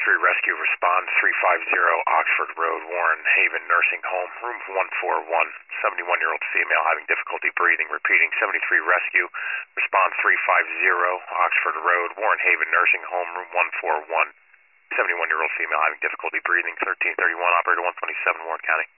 Rescue, respond 350 Oxford Road, Warren Haven Nursing Home, room 141, 71-year-old female having difficulty breathing. Repeating, 73 Rescue, respond 350 Oxford Road, Warren Haven Nursing Home, room 141, 71-year-old female having difficulty breathing. 1331, operator 127, Warren County.